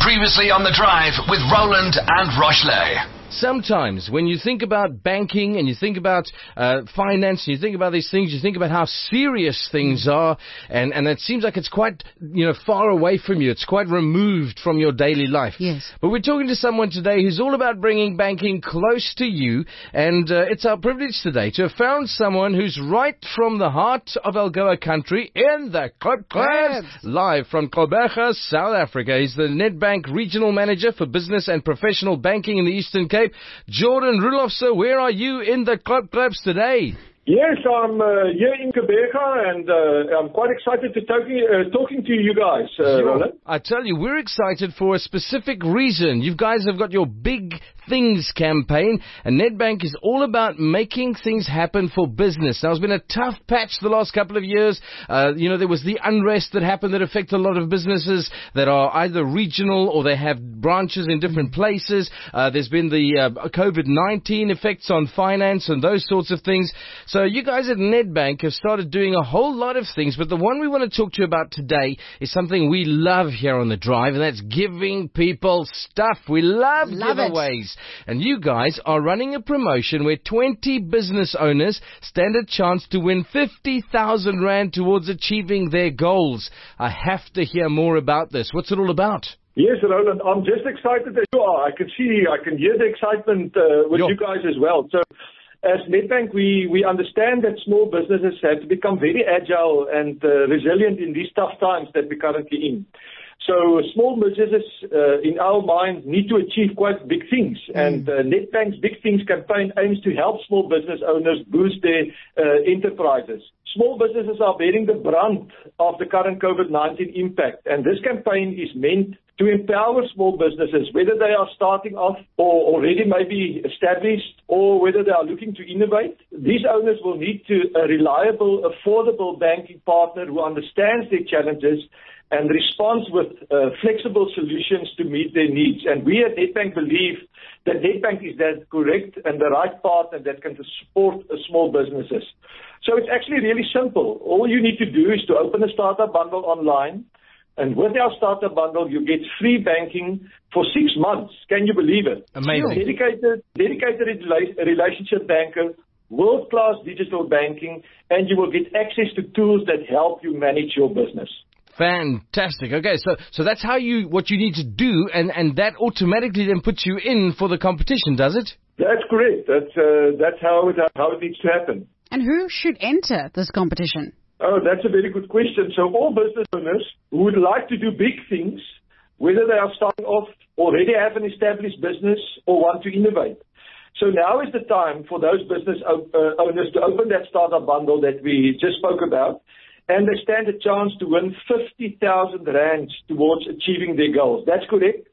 Previously on The Drive with Roland and Rochley. Sometimes when you think about banking and you think about finance and you think about these things, you think about how serious things are, and it seems like it's quite, far away from you. It's quite removed from your daily life. Yes. But we're talking to someone today who's all about bringing banking close to you, and it's our privilege today to have found someone who's right from the heart of Algoa country in the Klipklabs, live from Gqeberha, South Africa. He's the Nedbank Regional Manager for Business and Professional Banking in the Eastern Cape. Jordan Roelof, sir, where are you in the Klipklabs today? Yes, I'm here in Gqeberha, and I'm quite excited to talking to you guys, Roland. I tell you, we're excited for a specific reason. You guys have got your Big Things campaign, and Nedbank is all about making things happen for business. Now, it's been a tough patch the last couple of years. There was the unrest that happened that affected a lot of businesses that are either regional or they have branches in different places. There's been the COVID-19 effects on finance and those sorts of things. So you guys at Nedbank have started doing a whole lot of things, but the one we want to talk to you about today is something we love here on The Drive, and that's giving people stuff. We love giveaways. And you guys are running a promotion where 20 business owners stand a chance to win 50,000 Rand towards achieving their goals. I have to hear more about this. What's it all about? Yes, Roland, I'm just excited as you are. I can hear the excitement with you guys as well. So, as Nedbank, we understand that small businesses have to become very agile and resilient in these tough times that we're currently in. So small businesses, in our mind, need to achieve quite big things. And Nedbank's Big Things campaign aims to help small business owners boost their enterprises. Small businesses are bearing the brunt of the current COVID-19 impact. And this campaign is meant to empower small businesses, whether they are starting off or already maybe established, or whether they are looking to innovate. These owners will need a reliable, affordable banking partner who understands their challenges and responds with flexible solutions to meet their needs. And we at Nedbank believe that Nedbank is that correct and the right partner that can support small businesses. So it's actually really simple. All you need to do is to open a startup bundle online, and with our startup bundle, you get free banking for 6 months. Can you believe it? Amazing. Dedicated relationship banker, world-class digital banking, and you will get access to tools that help you manage your business. Fantastic. Okay, so that's what you need to do, and that automatically then puts you in for the competition, does it? That's correct. That's how it needs to happen. And who should enter this competition? Oh, that's a very good question. So all business owners who would like to do big things, whether they are starting off, already have an established business, or want to innovate. So now is the time for those business owners to open that startup bundle that we just spoke about, and they stand a chance to win 50,000 Rand towards achieving their goals. That's correct.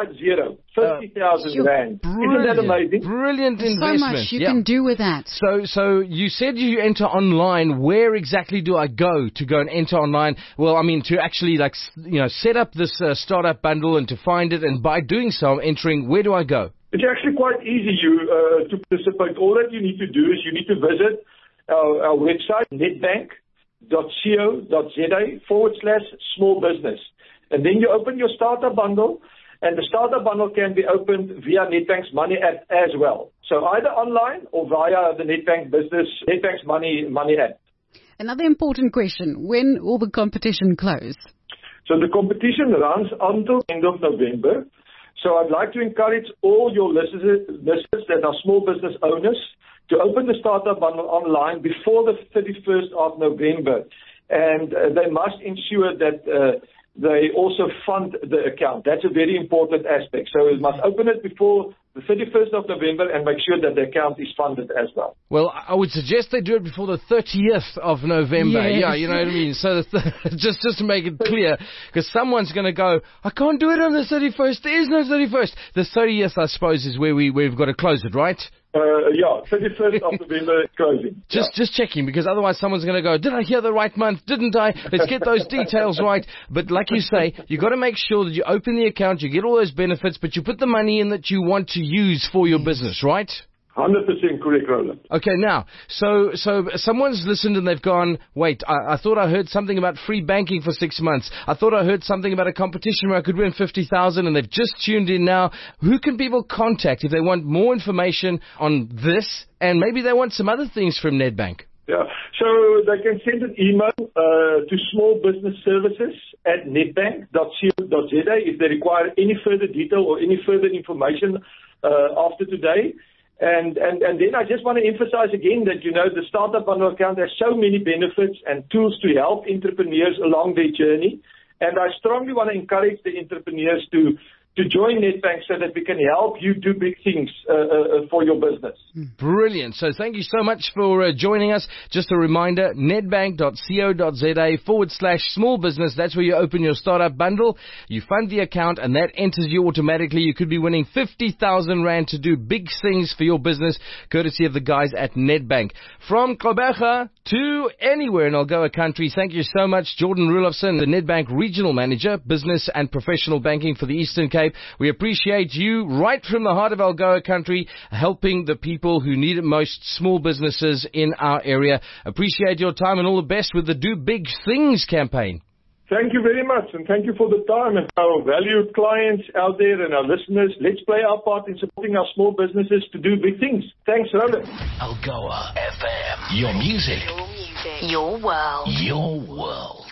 50,000 Rand. Isn't that amazing? Brilliant There's investment. so much you can do with that. So you said you enter online. Where exactly do I go and enter online? Well, I mean, to actually set up this startup bundle and to find it, and by doing so, I'm entering. Where do I go? It's actually quite easy to participate. All that you need to do is you need to visit our website, nedbank.co.za/small business. And then you open your startup bundle, and the startup bundle can be opened via Nedbank's Money app as well. So either online or via the Nedbank's Money app. Another important question, when will the competition close? So the competition runs until the end of November. So I'd like to encourage all your listeners that are small business owners to open the startup bundle online before the 31st of November. And they must ensure that they also fund the account. That's a very important aspect. So we must open it before the 31st of November and make sure that the account is funded as well. Well, I would suggest they do it before the 30th of November. Yes. Yeah, you know what I mean? So just to make it clear, because someone's going to go, I can't do it on the 31st. There is no 31st. The 30th, I suppose, is where we've got to close it, right? 31st of November closing. Just checking, because otherwise someone's going to go, did I hear the right month? Didn't I? Let's get those details right. But like you say, you got to make sure that you open the account, you get all those benefits, but you put the money in that you want to use for your business, right? 100% correct, Roland. Okay, now, so someone's listened and they've gone, wait, I thought I heard something about free banking for 6 months. I thought I heard something about a competition where I could win 50,000, and they've just tuned in now. Who can people contact if they want more information on this, and maybe they want some other things from Nedbank? Yeah, so they can send an email to smallbusinessservices@nedbank.co.za if they require any further detail or any further information after today. And then I just want to emphasize again that, the Startup Bundle account has so many benefits and tools to help entrepreneurs along their journey. And I strongly want to encourage the entrepreneurs to join Nedbank so that we can help you do big things for your business. Brilliant. So thank you so much for joining us. Just a reminder, nedbank.co.za/small business. That's where you open your startup bundle. You fund the account and that enters you automatically. You could be winning 50,000 Rand to do big things for your business, courtesy of the guys at Nedbank. From Gqeberha to anywhere in Algoa country, thank you so much, Jordan Roelofsen, the Nedbank Regional Manager, Business and Professional Banking for the Eastern Cape. We appreciate you right from the heart of Algoa country, helping the people who need it most, small businesses in our area. Appreciate your time and all the best with the Do Big Things campaign. Thank you very much, and thank you for the time. And our valued clients out there and our listeners, let's play our part in supporting our small businesses to do big things. Thanks, Roland. Algoa FM. Your music. Your world. Your world.